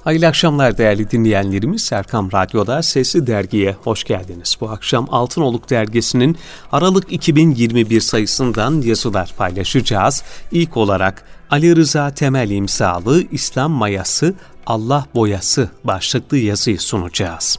Hayırlı akşamlar değerli dinleyenlerimiz. Erkam Radyo'da Sesli Dergi'ye hoş geldiniz. Bu akşam Altınoluk Dergisi'nin Aralık 2021 sayısından yazılar paylaşacağız. İlk olarak Ali Rıza Temel imzalı İslam Mayası, Allah Boyası başlıklı yazıyı sunacağız.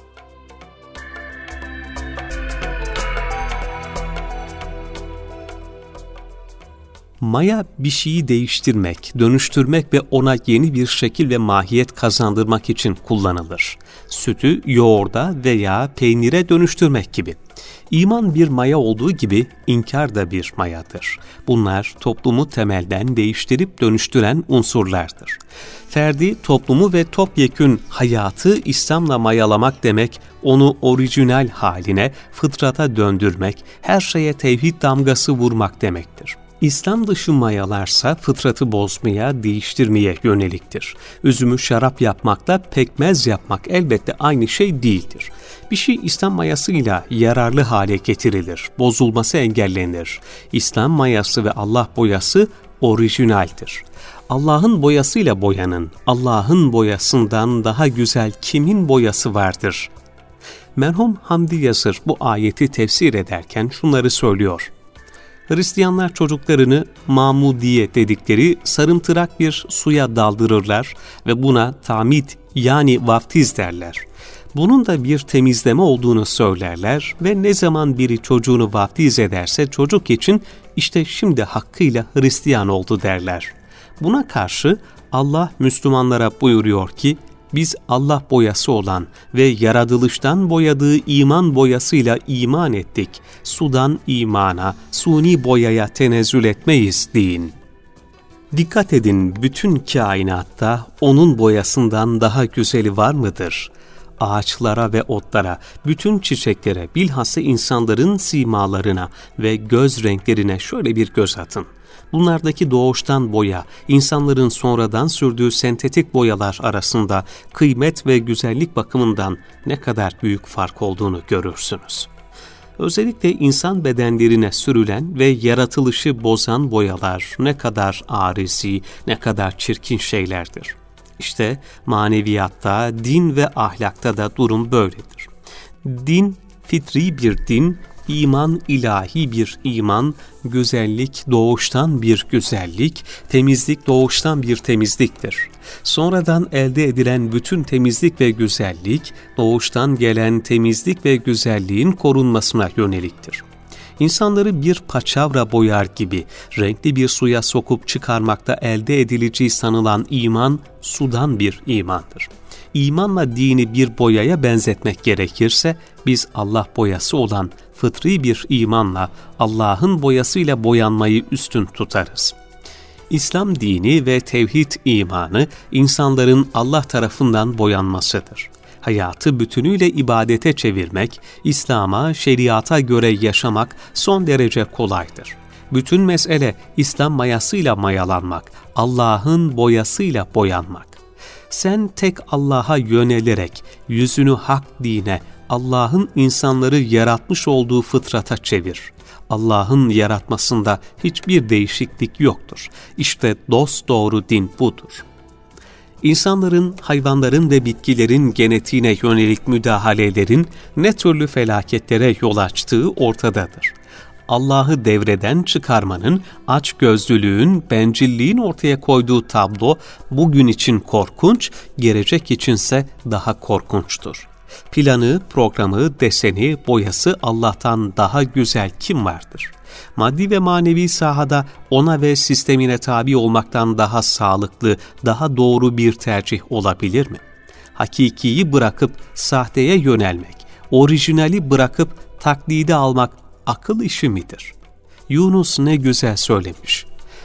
Maya bir şeyi değiştirmek, dönüştürmek ve ona yeni bir şekil ve mahiyet kazandırmak için kullanılır. Sütü yoğurda veya peynire dönüştürmek gibi. İman bir maya olduğu gibi inkar da bir mayadır. Bunlar toplumu temelden değiştirip dönüştüren unsurlardır. Ferdi, toplumu ve topyekün hayatı İslam'la mayalamak demek, onu orijinal haline, fıtrata döndürmek, her şeye tevhid damgası vurmak demektir. İslam dışı mayalarsa fıtratı bozmaya, değiştirmeye yöneliktir. Üzümü şarap yapmakla pekmez yapmak elbette aynı şey değildir. Bir şey İslam mayasıyla yararlı hale getirilir, bozulması engellenir. İslam mayası ve Allah boyası orijinaldir. Allah'ın boyasıyla boyanın, Allah'ın boyasından daha güzel kimin boyası vardır? Merhum Hamdi Yazır bu ayeti tefsir ederken şunları söylüyor. Hristiyanlar çocuklarını mamudiye dedikleri sarımtırak bir suya daldırırlar ve buna tamid yani vaftiz derler. Bunun da bir temizleme olduğunu söylerler ve ne zaman biri çocuğunu vaftiz ederse çocuk için işte şimdi hakkıyla Hristiyan oldu derler. Buna karşı Allah Müslümanlara buyuruyor ki, biz Allah boyası olan ve yaratılıştan boyadığı iman boyasıyla iman ettik. Sudan imana, suni boyaya tenezzül etmeyiz deyin. Dikkat edin, bütün kainatta onun boyasından daha güzeli var mıdır? Ağaçlara ve otlara, bütün çiçeklere, bilhassa insanların simalarına ve göz renklerine şöyle bir göz atın. Bunlardaki doğuştan boya, insanların sonradan sürdüğü sentetik boyalar arasında kıymet ve güzellik bakımından ne kadar büyük fark olduğunu görürsünüz. Özellikle insan bedenlerine sürülen ve yaratılışı bozan boyalar ne kadar arizi, ne kadar çirkin şeylerdir. İşte maneviyatta, din ve ahlakta da durum böyledir. Din, fitri bir din, İman ilahi bir iman, güzellik doğuştan bir güzellik, temizlik doğuştan bir temizliktir. Sonradan elde edilen bütün temizlik ve güzellik, doğuştan gelen temizlik ve güzelliğin korunmasına yöneliktir. İnsanları bir paçavra boyar gibi renkli bir suya sokup çıkarmakta elde edileceği sanılan iman, sudan bir imandır. İmanla dini bir boyaya benzetmek gerekirse, biz Allah boyası olan fıtri bir imanla Allah'ın boyasıyla boyanmayı üstün tutarız. İslam dini ve tevhid imanı insanların Allah tarafından boyanmasıdır. Hayatı bütünüyle ibadete çevirmek, İslam'a, şeriata göre yaşamak son derece kolaydır. Bütün mesele İslam mayasıyla mayalanmak, Allah'ın boyasıyla boyanmak. Sen tek Allah'a yönelerek yüzünü hak dine, Allah'ın insanları yaratmış olduğu fıtrata çevir. Allah'ın yaratmasında hiçbir değişiklik yoktur. İşte dosdoğru din budur. İnsanların, hayvanların ve bitkilerin genetiğine yönelik müdahalelerin ne türlü felaketlere yol açtığı ortadadır. Allah'ı devreden çıkarmanın, açgözlülüğün, bencilliğin ortaya koyduğu tablo bugün için korkunç, gelecek içinse daha korkunçtur. Planı, programı, deseni, boyası Allah'tan daha güzel kim vardır? Maddi ve manevi sahada ona ve sistemine tabi olmaktan daha sağlıklı, daha doğru bir tercih olabilir mi? Hakikiyi bırakıp sahteye yönelmek, orijinali bırakıp taklidi almak akıl işi midir? Yunus ne güzel söylemiş.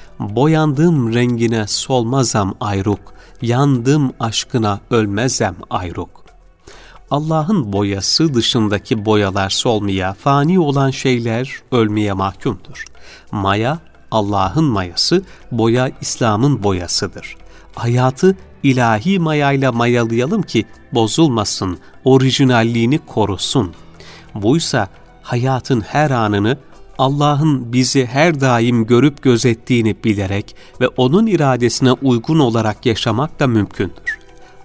Boyandım rengine solmazam ayruk, yandım aşkına ölmezem ayruk. Allah'ın boyası dışındaki boyalar solmaya, fani olan şeyler ölmeye mahkumdur. Maya, Allah'ın mayası, boya İslam'ın boyasıdır. Hayatı ilahi mayayla mayalayalım ki bozulmasın, orijinalliğini korusun. Buysa hayatın her anını Allah'ın bizi her daim görüp gözettiğini bilerek ve O'nun iradesine uygun olarak yaşamak da mümkündür.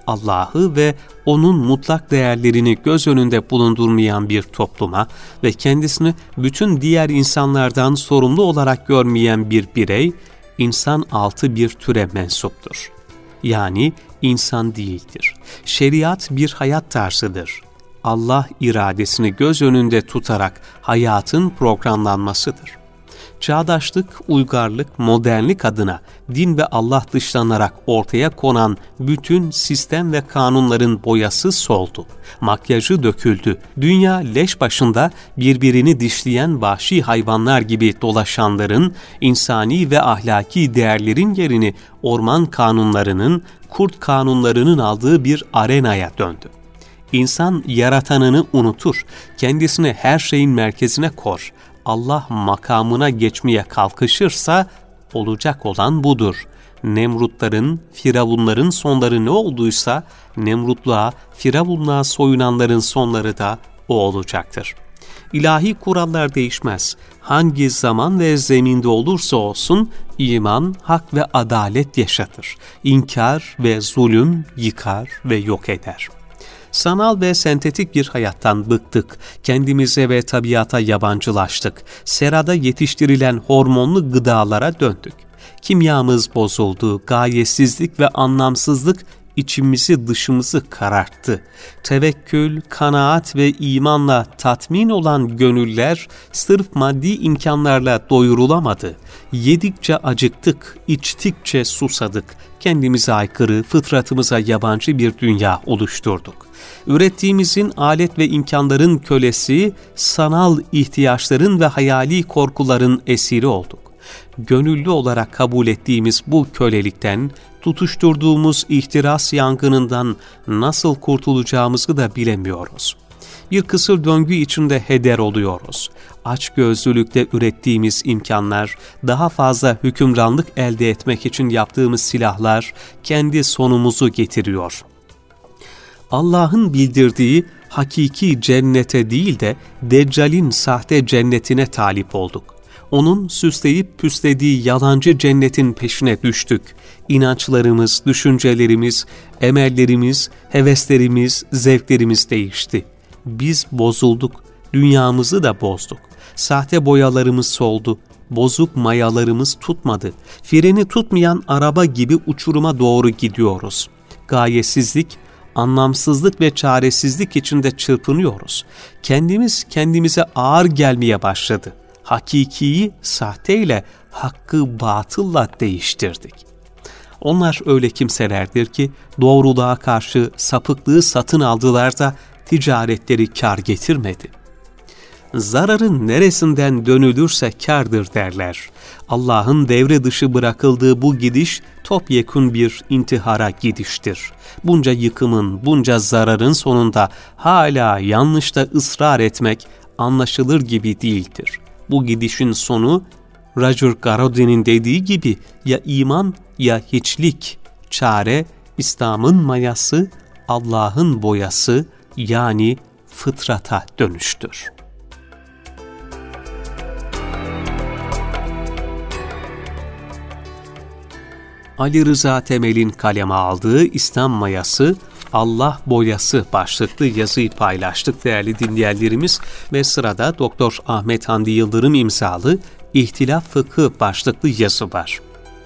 Allah'ı ve onun mutlak değerlerini göz önünde bulundurmayan bir topluma ve kendisini bütün diğer insanlardan sorumlu olarak görmeyen bir birey, insan altı bir türe mensuptur. Yani insan değildir. Şeriat bir hayat tarzıdır. Allah iradesini göz önünde tutarak hayatın programlanmasıdır. Çağdaşlık, uygarlık, modernlik adına din ve Allah dışlanarak ortaya konan bütün sistem ve kanunların boyası soldu. Makyajı döküldü. Dünya leş başında birbirini dişleyen vahşi hayvanlar gibi dolaşanların, insani ve ahlaki değerlerin yerini orman kanunlarının, kurt kanunlarının aldığı bir arenaya döndü. İnsan yaratanını unutur, kendisini her şeyin merkezine kor. Allah makamına geçmeye kalkışırsa olacak olan budur. Nemrutların, firavunların sonları ne olduysa Nemrutluğa, firavunluğa soyunanların sonları da o olacaktır. İlahi kurallar değişmez. Hangi zaman ve zeminde olursa olsun iman, hak ve adalet yaşatır. İnkar ve zulüm yıkar ve yok eder. Sanal ve sentetik bir hayattan bıktık, kendimize ve tabiata yabancılaştık, serada yetiştirilen hormonlu gıdalara döndük. Kimyamız bozuldu, gayesizlik ve anlamsızlık içimizi dışımızı kararttı. Tevekkül, kanaat ve imanla tatmin olan gönüller sırf maddi imkanlarla doyurulamadı. Yedikçe acıktık, içtikçe susadık. Kendimize aykırı, fıtratımıza yabancı bir dünya oluşturduk. Ürettiğimizin alet ve imkanların kölesi, sanal ihtiyaçların ve hayali korkuların esiri olduk. Gönüllü olarak kabul ettiğimiz bu kölelikten, tutuşturduğumuz ihtiras yangınından nasıl kurtulacağımızı da bilemiyoruz. Bir kısır döngü içinde heder oluyoruz. Açgözlülükte ürettiğimiz imkanlar, daha fazla hükümranlık elde etmek için yaptığımız silahlar kendi sonumuzu getiriyor. Allah'ın bildirdiği hakiki cennete değil de Deccal'in sahte cennetine talip olduk. Onun süsleyip püslediği yalancı cennetin peşine düştük. İnançlarımız, düşüncelerimiz, emellerimiz, heveslerimiz, zevklerimiz değişti. Biz bozulduk, dünyamızı da bozduk. Sahte boyalarımız soldu, bozuk mayalarımız tutmadı. Freni tutmayan araba gibi uçuruma doğru gidiyoruz. Gayesizlik, anlamsızlık ve çaresizlik içinde çırpınıyoruz. Kendimiz kendimize ağır gelmeye başladı. Hakikiyi sahteyle, hakkı batılla değiştirdik. Onlar öyle kimselerdir ki doğruluğa karşı sapıklığı satın aldılar da ticaretleri kar getirmedi. Zararın neresinden dönülürse kârdır derler. Allah'ın devre dışı bırakıldığı bu gidiş topyekün bir intihara gidiştir. Bunca yıkımın, bunca zararın sonunda hala yanlışta ısrar etmek anlaşılır gibi değildir. Bu gidişin sonu Roger Garodin'in dediği gibi ya iman ya hiçlik, çare İslam'ın mayası, Allah'ın boyası yani fıtrata dönüştür. Ali Rıza Temel'in kaleme aldığı İslam Mayası, Allah Boyası başlıklı yazıyı paylaştık değerli dinleyenlerimiz ve sırada Doktor Ahmet Hamdi Yıldırım imzalı İhtilaf Fıkhı başlıklı yazı var.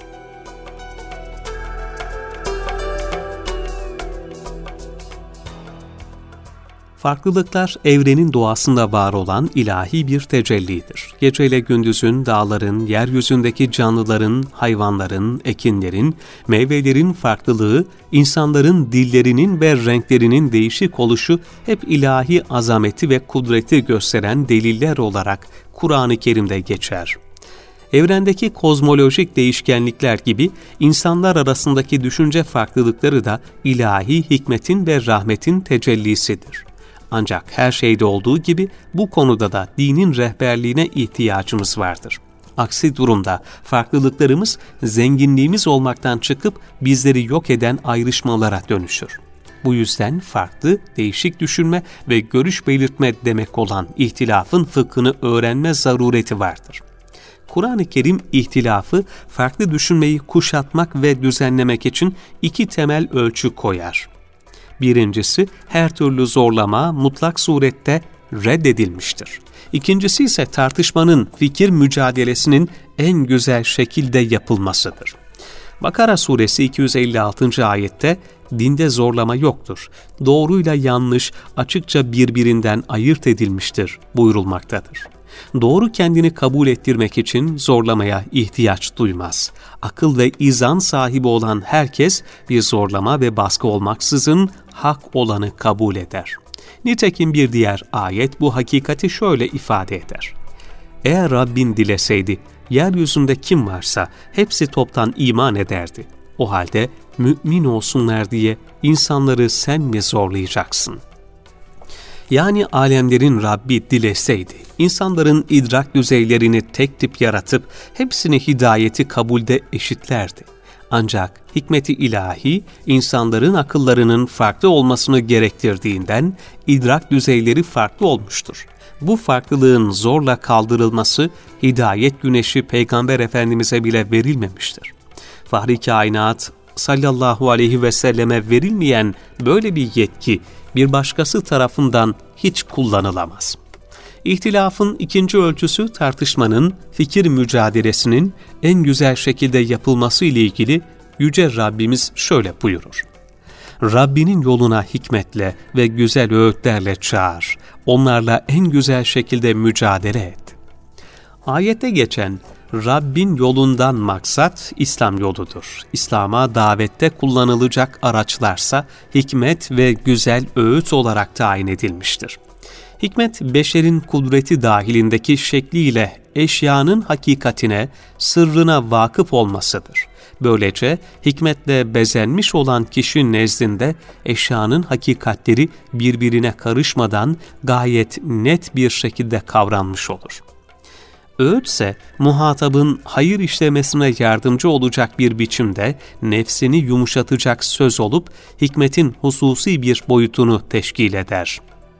Farklılıklar evrenin doğasında var olan ilahi bir tecellidir. Geceyle gündüzün, dağların, yeryüzündeki canlıların, hayvanların, ekinlerin, meyvelerin farklılığı, insanların dillerinin ve renklerinin değişik oluşu hep ilahi azameti ve kudreti gösteren deliller olarak Kur'an-ı Kerim'de geçer. Evrendeki kozmolojik değişkenlikler gibi insanlar arasındaki düşünce farklılıkları da ilahi hikmetin ve rahmetin tecellisidir. Ancak her şeyde olduğu gibi bu konuda da dinin rehberliğine ihtiyacımız vardır. Aksi durumda farklılıklarımız zenginliğimiz olmaktan çıkıp bizleri yok eden ayrışmalara dönüşür. Bu yüzden farklı, değişik düşünme ve görüş belirtme demek olan ihtilafın fıkhını öğrenme zarureti vardır. Kur'an-ı Kerim ihtilafı, farklı düşünmeyi kuşatmak ve düzenlemek için iki temel ölçü koyar. Birincisi, her türlü zorlama mutlak surette reddedilmiştir. İkincisi ise tartışmanın, fikir mücadelesinin en güzel şekilde yapılmasıdır. Bakara suresi 256. ayette dinde zorlama yoktur. Doğruyla yanlış açıkça birbirinden ayırt edilmiştir buyurulmaktadır. Doğru kendini kabul ettirmek için zorlamaya ihtiyaç duymaz. Akıl ve izan sahibi olan herkes bir zorlama ve baskı olmaksızın hak olanı kabul eder. Nitekim bir diğer ayet bu hakikati şöyle ifade eder. Eğer Rabbin dileseydi, yeryüzünde kim varsa hepsi toptan iman ederdi. O halde mümin olsunlar diye insanları sen mi zorlayacaksın? Yani alemlerin Rabbi dileseydi, insanların idrak düzeylerini tek tip yaratıp hepsini hidayeti kabulde eşitlerdi. Ancak hikmeti ilahi, insanların akıllarının farklı olmasını gerektirdiğinden idrak düzeyleri farklı olmuştur. Bu farklılığın zorla kaldırılması, hidayet güneşi Peygamber Efendimiz'e bile verilmemiştir. Fahri kainat sallallahu aleyhi ve selleme verilmeyen böyle bir yetki, bir başkası tarafından hiç kullanılamaz. İhtilafın ikinci ölçüsü tartışmanın, fikir mücadelesinin en güzel şekilde yapılması ile ilgili Yüce Rabbimiz şöyle buyurur. Rabbinin yoluna hikmetle ve güzel öğütlerle çağır, onlarla en güzel şekilde mücadele et. Ayette geçen Rabbin yolundan maksat İslam yoludur. İslam'a davette kullanılacak araçlarsa hikmet ve güzel öğüt olarak tayin edilmiştir. Hikmet, beşerin kudreti dahilindeki şekliyle eşyanın hakikatine, sırrına vakıf olmasıdır. Böylece hikmetle bezenmiş olan kişi nezdinde eşyanın hakikatleri birbirine karışmadan gayet net bir şekilde kavranmış olur. Öğüt ise muhatabın hayır işlemesine yardımcı olacak bir biçimde nefsini yumuşatacak söz olup hikmetin hususi bir boyutunu teşkil eder.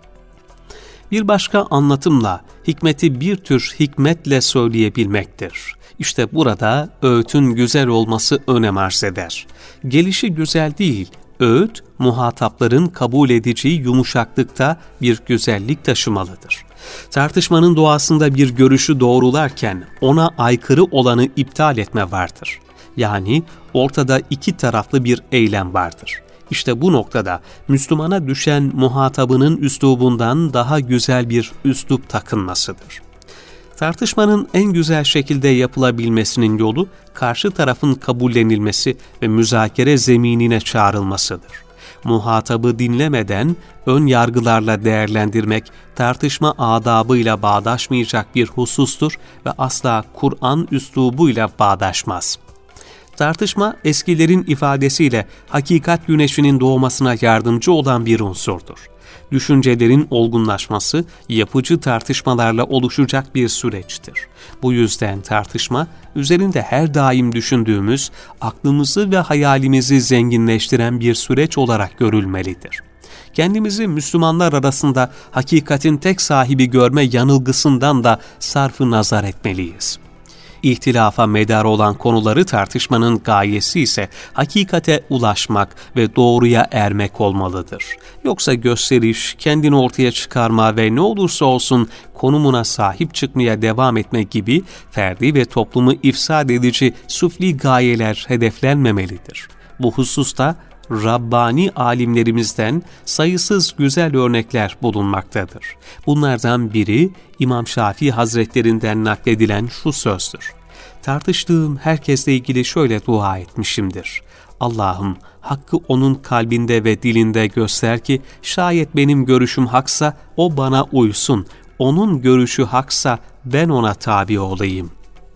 Bir başka anlatımla hikmeti bir tür hikmetle söyleyebilmektir. İşte burada öğütün güzel olması önem arz eder. Gelişi güzel değil, öğüt muhatapların kabul edeceği yumuşaklıkta bir güzellik taşımalıdır. Tartışmanın doğasında bir görüşü doğrularken ona aykırı olanı iptal etme vardır. Yani ortada iki taraflı bir eylem vardır. İşte bu noktada Müslümana düşen muhatabının üslubundan daha güzel bir üslup takınmasıdır. Tartışmanın en güzel şekilde yapılabilmesinin yolu karşı tarafın kabullenilmesi ve müzakere zeminine çağrılmasıdır. Muhatabı dinlemeden ön yargılarla değerlendirmek tartışma adabıyla bağdaşmayacak bir husustur ve asla Kur'an üslubuyla bağdaşmaz. Tartışma eskilerin ifadesiyle hakikat güneşinin doğmasına yardımcı olan bir unsurdur. Düşüncelerin olgunlaşması yapıcı tartışmalarla oluşacak bir süreçtir. Bu yüzden tartışma üzerinde her daim düşündüğümüz, aklımızı ve hayalimizi zenginleştiren bir süreç olarak görülmelidir. Kendimizi Müslümanlar arasında hakikatin tek sahibi görme yanılgısından da sarf-ı nazar etmeliyiz. İhtilafa medar olan konuları tartışmanın gayesi ise hakikate ulaşmak ve doğruya ermek olmalıdır. Yoksa gösteriş, kendini ortaya çıkarma ve ne olursa olsun konumuna sahip çıkmaya devam etmek gibi ferdi ve toplumu ifsad edici sufli gayeler hedeflenmemelidir. Bu hususta Rabbani alimlerimizden sayısız güzel örnekler bulunmaktadır. Bunlardan biri İmam Şafii Hazretlerinden nakledilen şu sözdür. Tartıştığım herkesle ilgili şöyle dua etmişimdir. Allah'ım hakkı onun kalbinde ve dilinde göster ki şayet benim görüşüm haksa o bana uysun, onun görüşü haksa ben ona tabi olayım.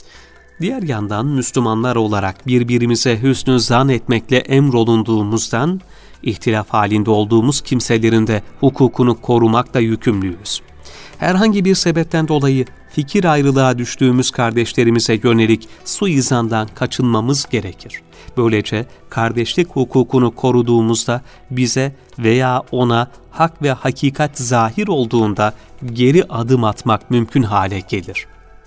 Diğer yandan Müslümanlar olarak birbirimize hüsnü zan etmekle emrolunduğumuzdan, ihtilaf halinde olduğumuz kimselerin de hukukunu korumakla yükümlüyüz. Herhangi bir sebepten dolayı fikir ayrılığa düştüğümüz kardeşlerimize yönelik suizandan kaçınmamız gerekir. Böylece kardeşlik hukukunu koruduğumuzda bize veya ona hak ve hakikat zahir olduğunda geri adım atmak mümkün hale gelir.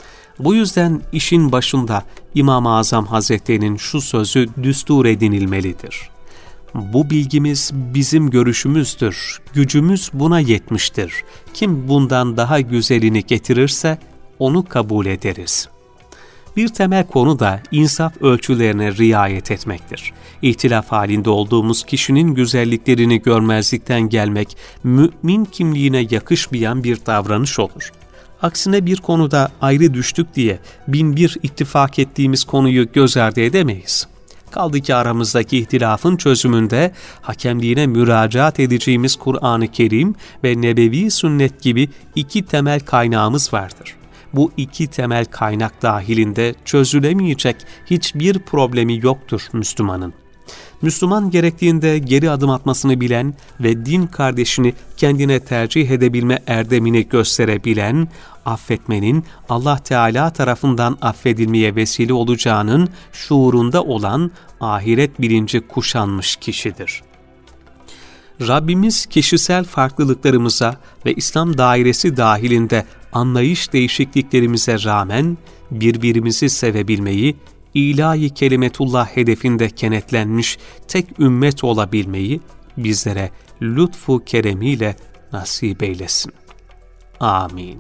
Bu yüzden işin başında İmam-ı Azam Hazretleri'nin şu sözü düstur edinilmelidir. Bu bilgimiz bizim görüşümüzdür, gücümüz buna yetmiştir. Kim bundan daha güzelini getirirse onu kabul ederiz. Bir temel konu da insaf ölçülerine riayet etmektir. İhtilaf halinde olduğumuz kişinin güzelliklerini görmezlikten gelmek, mümin kimliğine yakışmayan bir davranış olur. Aksine bir konuda ayrı düştük diye binbir ittifak ettiğimiz konuyu göz ardı edemeyiz. Kaldı ki aramızdaki ihtilafın çözümünde hakemliğine müracaat edeceğimiz Kur'an-ı Kerim ve Nebevi Sünnet gibi iki temel kaynağımız vardır. Bu iki temel kaynak dahilinde çözülemeyecek hiçbir problemi yoktur Müslümanın. Müslüman gerektiğinde geri adım atmasını bilen ve din kardeşini kendine tercih edebilme erdemini gösterebilen, affetmenin Allah Teala tarafından affedilmeye vesile olacağının şuurunda olan ahiret bilinci kuşanmış kişidir. Rabbimiz kişisel farklılıklarımıza ve İslam dairesi dahilinde anlayış değişikliklerimize rağmen birbirimizi sevebilmeyi, ilahi kelimetullah hedefinde kenetlenmiş tek ümmet olabilmeyi bizlere lütfu keremiyle nasip eylesin. Amin.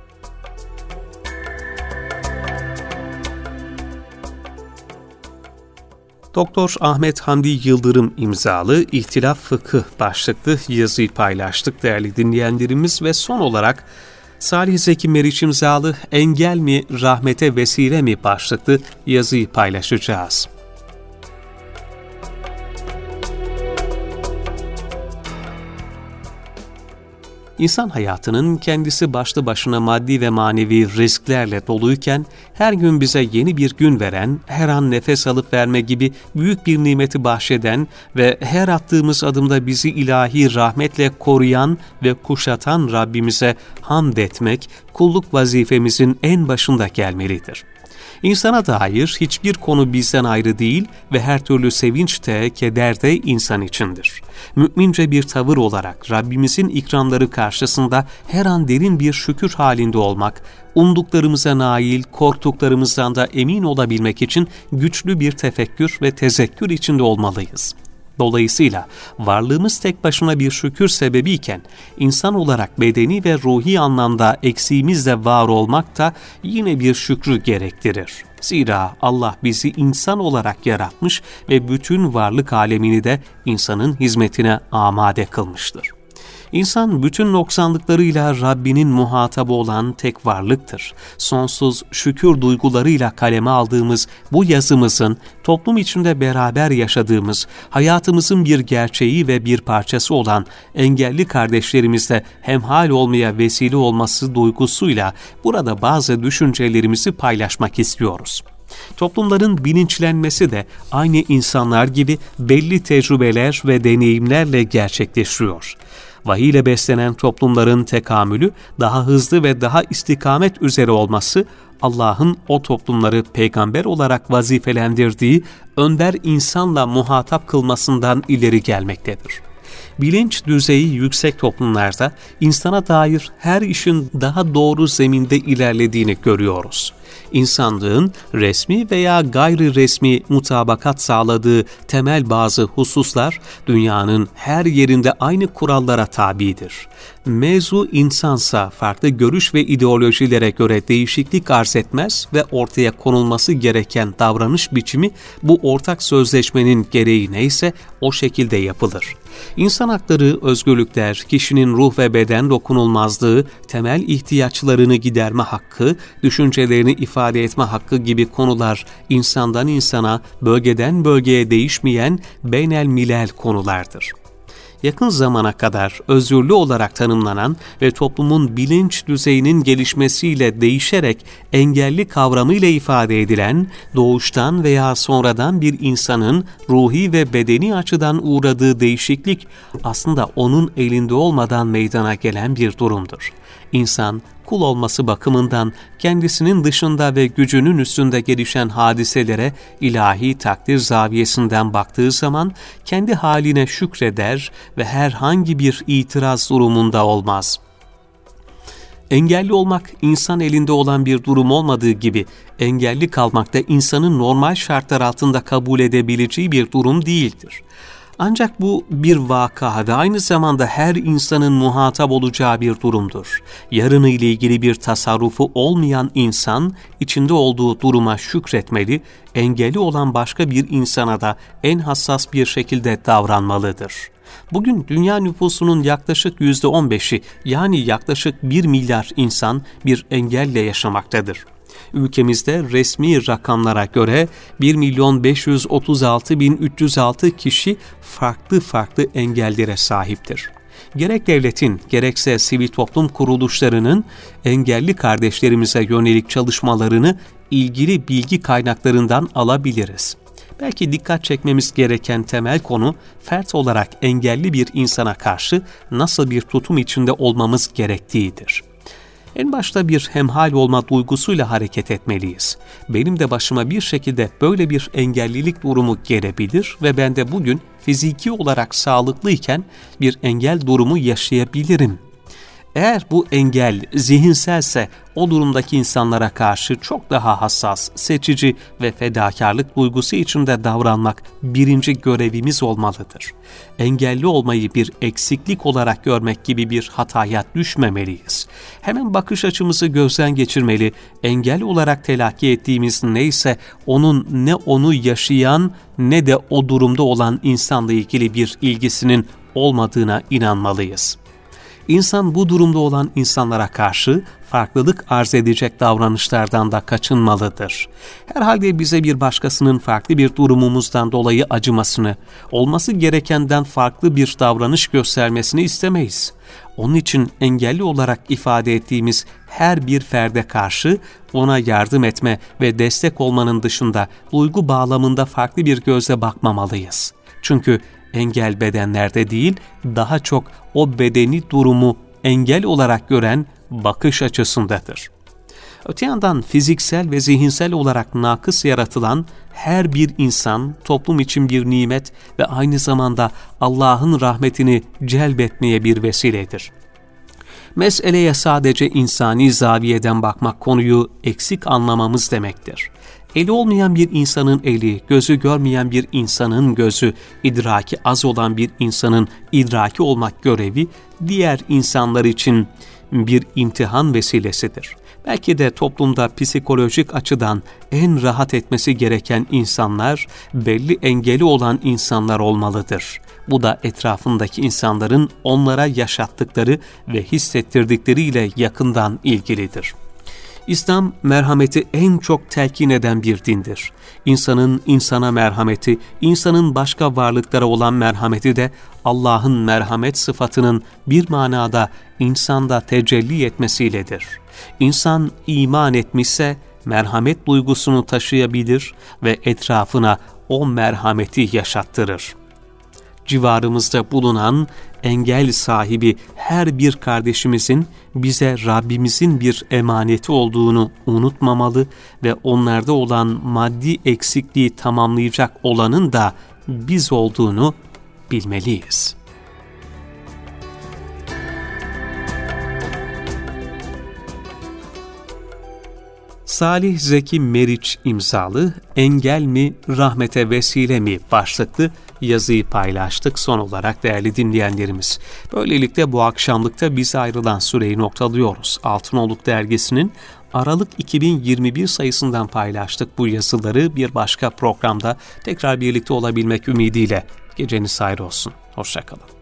Doktor Ahmet Hamdi Yıldırım imzalı İhtilaf Fıkıh başlıklı yazıyı paylaştık değerli dinleyenlerimiz ve son olarak Salih Zeki Meriç imzalı Engel mi Rahmete Vesile mi başlıklı yazıyı paylaşacağız. İnsan hayatının kendisi başlı başına maddi ve manevi risklerle doluyken her gün bize yeni bir gün veren, her an nefes alıp verme gibi büyük bir nimeti bahşeden ve her attığımız adımda bizi ilahi rahmetle koruyan ve kuşatan Rabbimize hamd etmek, kulluk vazifemizin en başında gelmelidir. İnsana dair hiçbir konu bizden ayrı değil ve her türlü sevinç de, keder de insan içindir. Mümince bir tavır olarak Rabbimizin ikramları karşısında her an derin bir şükür halinde olmak, umduklarımıza nail, korktuklarımızdan da emin olabilmek için güçlü bir tefekkür ve tezekkür içinde olmalıyız. Dolayısıyla varlığımız tek başına bir şükür sebebiyken insan olarak bedeni ve ruhi anlamda eksiğimizle var olmak da yine bir şükrü gerektirir. Zira Allah bizi insan olarak yaratmış ve bütün varlık alemini de insanın hizmetine amade kılmıştır. İnsan bütün noksanlıklarıyla Rabbinin muhatabı olan tek varlıktır. Sonsuz şükür duygularıyla kaleme aldığımız bu yazımızın toplum içinde beraber yaşadığımız, hayatımızın bir gerçeği ve bir parçası olan engelli kardeşlerimizle hemhal olmaya vesile olması duygusuyla burada bazı düşüncelerimizi paylaşmak istiyoruz. Toplumların bilinçlenmesi de aynı insanlar gibi belli tecrübeler ve deneyimlerle gerçekleşiyor. Vahiy ile beslenen toplumların tekamülü daha hızlı ve daha istikamet üzere olması, Allah'ın o toplumları peygamber olarak vazifelendirdiği önder insanla muhatap kılmasından ileri gelmektedir. Bilinç düzeyi yüksek toplumlarda insana dair her işin daha doğru zeminde ilerlediğini görüyoruz. İnsanlığın resmi veya gayri resmi mutabakat sağladığı temel bazı hususlar dünyanın her yerinde aynı kurallara tabidir. Mevzu insansa farklı görüş ve ideolojilere göre değişiklik arz etmez ve ortaya konulması gereken davranış biçimi bu ortak sözleşmenin gereği neyse o şekilde yapılır. İnsan hakları, özgürlükler, kişinin ruh ve beden dokunulmazlığı, temel ihtiyaçlarını giderme hakkı, düşüncelerini ifade etme hakkı gibi konular insandan insana, bölgeden bölgeye değişmeyen beynel milel konulardır. Yakın zamana kadar özürlü olarak tanımlanan ve toplumun bilinç düzeyinin gelişmesiyle değişerek engelli kavramıyla ifade edilen, doğuştan veya sonradan bir insanın ruhi ve bedeni açıdan uğradığı değişiklik aslında onun elinde olmadan meydana gelen bir durumdur. İnsan, kul olması bakımından kendisinin dışında ve gücünün üstünde gelişen hadiselere ilahi takdir zaviyesinden baktığı zaman kendi haline şükreder ve herhangi bir itiraz durumunda olmaz. Engelli olmak insan elinde olan bir durum olmadığı gibi engelli kalmak da insanın normal şartlar altında kabul edebileceği bir durum değildir. Ancak bu bir vaka ve aynı zamanda her insanın muhatap olacağı bir durumdur. Yarını ile ilgili bir tasarrufu olmayan insan, içinde olduğu duruma şükretmeli, engelli olan başka bir insana da en hassas bir şekilde davranmalıdır. Bugün dünya nüfusunun yaklaşık %15'i, yani yaklaşık 1 milyar insan bir engelle yaşamaktadır. Ülkemizde resmi rakamlara göre 1.536.306 kişi farklı engellere sahiptir. Gerek devletin gerekse sivil toplum kuruluşlarının engelli kardeşlerimize yönelik çalışmalarını ilgili bilgi kaynaklarından alabiliriz. Belki dikkat çekmemiz gereken temel konu, fert olarak engelli bir insana karşı nasıl bir tutum içinde olmamız gerektiğidir. En başta bir hemhal olma duygusuyla hareket etmeliyiz. Benim de başıma bir şekilde böyle bir engellilik durumu gelebilir ve ben de bugün fiziki olarak sağlıklıyken bir engel durumu yaşayabilirim. Eğer bu engel zihinselse o durumdaki insanlara karşı çok daha hassas, seçici ve fedakarlık duygusu içinde davranmak birinci görevimiz olmalıdır. Engelli olmayı bir eksiklik olarak görmek gibi bir hataya düşmemeliyiz. Hemen bakış açımızı gözden geçirmeli, engel olarak telakki ettiğimiz neyse onun ne onu yaşayan ne de o durumda olan insanla ilgili bir ilgisinin olmadığına inanmalıyız. İnsan bu durumda olan insanlara karşı farklılık arz edecek davranışlardan da kaçınmalıdır. Herhalde bize bir başkasının farklı bir durumumuzdan dolayı acımasını, olması gerekenden farklı bir davranış göstermesini istemeyiz. Onun için engelli olarak ifade ettiğimiz her bir ferde karşı ona yardım etme ve destek olmanın dışında duygu bağlamında farklı bir gözle bakmamalıyız. Çünkü engel bedenlerde değil, daha çok o bedeni durumu engel olarak gören bakış açısındadır. Öte yandan fiziksel ve zihinsel olarak nakıs yaratılan her bir insan toplum için bir nimet ve aynı zamanda Allah'ın rahmetini celbetmeye bir vesiledir. Meseleye sadece insani zaviyeden bakmak konuyu eksik anlamamız demektir. Eli olmayan bir insanın eli, gözü görmeyen bir insanın gözü, idraki az olan bir insanın idraki olmak görevi diğer insanlar için bir imtihan vesilesidir. Belki de toplumda psikolojik açıdan en rahat etmesi gereken insanlar, belli engeli olan insanlar olmalıdır. Bu da etrafındaki insanların onlara yaşattıkları ve hissettirdikleriyle yakından ilgilidir. İslam merhameti en çok telkin eden bir dindir. İnsanın insana merhameti, insanın başka varlıklara olan merhameti de Allah'ın merhamet sıfatının bir manada insanda tecelli etmesiyledir. İnsan iman etmişse merhamet duygusunu taşıyabilir ve etrafına o merhameti yaşattırır. Civarımızda bulunan engel sahibi her bir kardeşimizin bize Rabbimizin bir emaneti olduğunu unutmamalı ve onlarda olan maddi eksikliği tamamlayacak olanın da biz olduğunu bilmeliyiz. Salih Zeki Meriç imzalı "Engel mi, rahmete vesile mi?" başlıklı yazıyı paylaştık son olarak değerli dinleyenlerimiz. Böylelikle bu akşamlıkta bize ayrılan süreyi noktalıyoruz. Altınoluk dergisinin Aralık 2021 sayısından paylaştık bu yazıları. Bir başka programda tekrar birlikte olabilmek ümidiyle geceniz hayır olsun. Hoşça kalın.